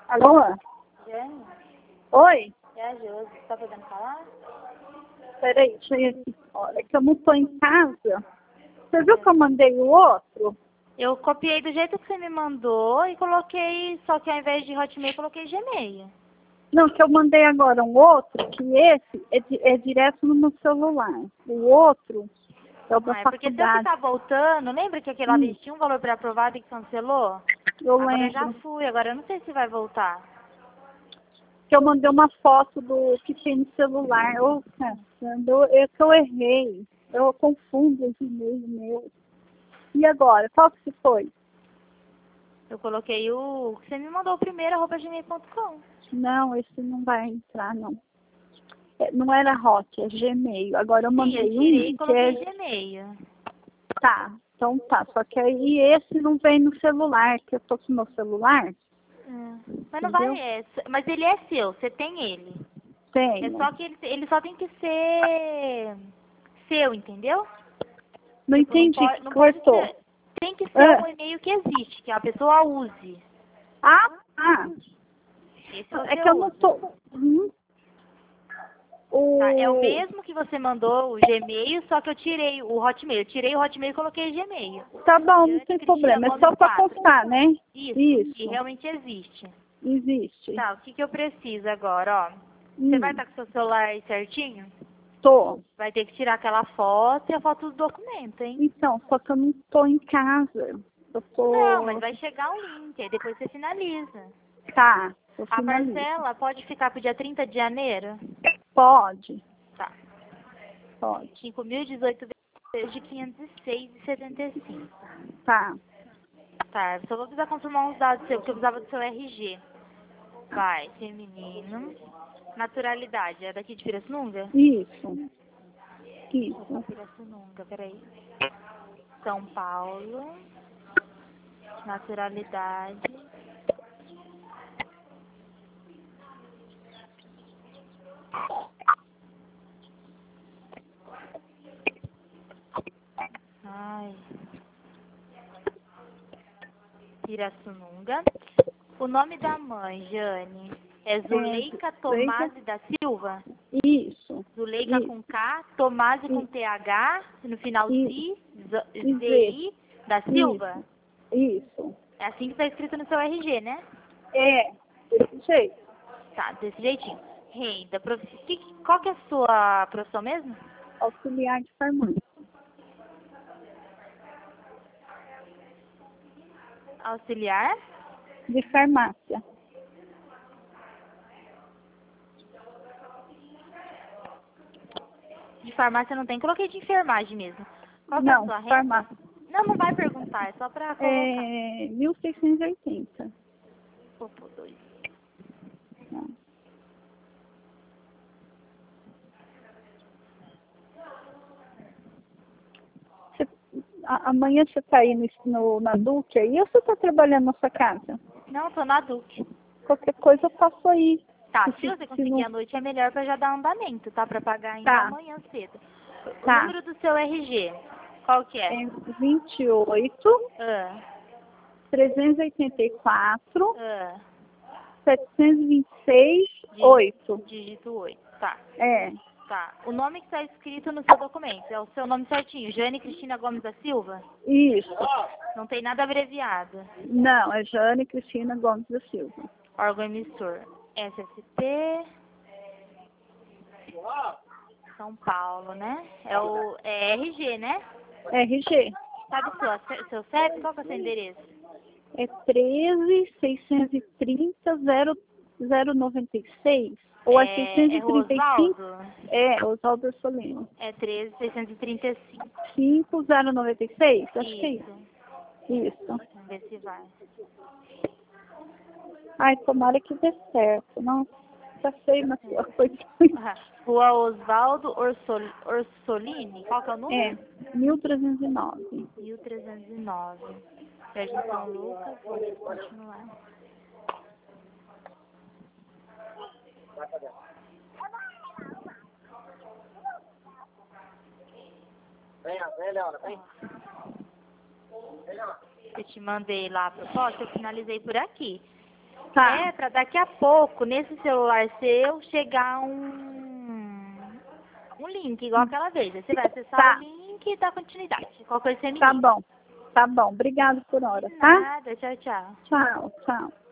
Alô? Jane? Oi? É a Josi. Tá podendo falar? Peraí, deixa eu ir aqui. Olha, que eu não estou em casa. Você viu que eu mandei o outro? Eu copiei do jeito que você me mandou e coloquei, só que ao invés de Hotmail, coloquei Gmail. Não, que eu mandei agora um outro, que esse é direto no meu celular. O outro é o da Ah, é porque se eu faculdade. ficar voltando, lembra que aquele lá vez tinha um valor pré-aprovado e que cancelou? Eu Agora eu já lembro fui, agora eu não sei se vai voltar. que eu mandei uma foto do que tem no celular. Ô, Cassandra, é que eu errei. Eu confundo os e-mails meus. E agora? Qual que foi? Eu coloquei o que você me mandou primeiro, @gmail.com. Não, esse não vai entrar, não. Não era Hot, é Gmail. Agora eu Sim, eu mandei tirei e um que é... coloquei Gmail. Tá, então tá. Só que aí esse não vem no celular, que eu tô com o meu celular. Mas não Entendeu? vai, mas ele é seu, você tem ele. É Tenho. só que ele só tem que ser seu, entendeu? Não Tipo, entendi, não pode cortou. ser. Tem que ser Ah, um e-mail que existe, que a pessoa use. tá. Esse É você que eu não usa. tô... Tá? É o O... mesmo que você mandou, o Gmail, só que eu tirei o Hotmail. Eu tirei o Hotmail e coloquei Gmail. Tá bom, não Jane tem Cristina problema. É só Gomes pra 4. constar, né? Isso. E Isso. realmente existe. Existe. Tá, o que eu preciso agora, ó? Você vai estar com seu celular aí certinho? Tô. Vai ter que tirar aquela foto e a foto do documento, hein? Então, só que eu não tô em casa. Eu Não, mas tô... vai chegar um link, aí depois você finaliza. Tá, eu A finalizo. parcela pode ficar pro dia 30 de janeiro? Pode. Tá. Pode. 5.018 vezes de 506,75. Tá. Tá, só vou precisar confirmar uns dados seus, porque eu precisava do seu RG. Vai, feminino. Naturalidade, é daqui de Pirassununga? Isso. Opa, Isso. Pirassununga, peraí. São Paulo. Naturalidade. Ai. Pirassununga. O nome da mãe, Jane, é Zuleika Leika. Tomasi da Silva? Isso. Zuleika Isso. com K, Tomasi com TH, no final Isso. ZI, Z. ZI, da Silva? Isso. Isso. É assim que está escrito no seu RG, né? É. Desse jeito. Tá, desse jeitinho. Renda, qual que é a sua profissão mesmo? Auxiliar de farmácia. Auxiliar? De farmácia. De farmácia não tem, coloquei de enfermagem mesmo. Qual que é a Não, sua renda? farmácia. Não, não vai perguntar, é só pra colocar. É 1.680. Vou pôr 2. Tá. Você- Amanhã você tá aí na Duque aí ou você tá trabalhando na sua casa? Não, tô na Duque. Qualquer coisa eu faço aí. Tá, se Se você conseguir à não... noite é melhor pra já dar andamento, tá? Pra pagar ainda Tá, amanhã cedo. O tá. número do seu RG, qual que é? É 28, Ah, 384, ah, 726, 8. dígito 8. Tá, É, tá. O nome que tá escrito no seu documento é o seu nome certinho, Jane Cristina Gomes da Silva? isso. Não tem nada abreviado. Não, é Jane Cristina Gomes da Silva. Órgão emissor, SSP, São Paulo, né? É RG, né? RG. Sabe seu CEP? Qual que é o seu endereço? É 13.630.096. Ou é É 635? Osvaldo? É, Oswaldo Solino. É 13.635. 5096? Acho que é Isso. isso. Isso. Vamos ver se vai. Ai, tomara que dê certo. Nossa, tá feio na sua coisa. Rua Osvaldo Orsolini. Qual que é o É, número? 1309. 1309. Jardim São Lucas. Vamos continuar. Vem, Leona, vem. Eu te mandei lá a proposta, eu finalizei por aqui. Tá. É pra daqui a pouco, nesse celular seu, chegar um link, igual aquela vez. Aí você vai acessar Tá. o link e dar continuidade. Qualquer coisa você me Tá liga. bom. Tá bom. Obrigado por hora, De tá? nada, tchau, tchau. Tchau, tchau.